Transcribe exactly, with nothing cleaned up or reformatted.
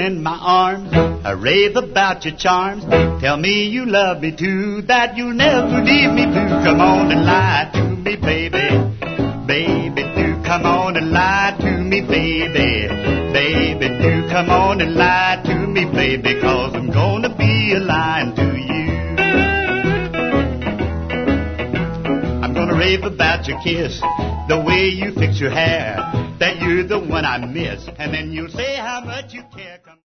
in my arms. I rave about your charms. Tell me you love me too, that you'll never leave me blue. Come on and lie to me, baby. Baby, do come on and lie to me, baby. Baby, do come on and lie to me, baby, 'cause I'm gonna be a lying to you. I'm gonna rave about your kiss, the way you fix your hair, that you're the one I miss, and then you'll say how much you care.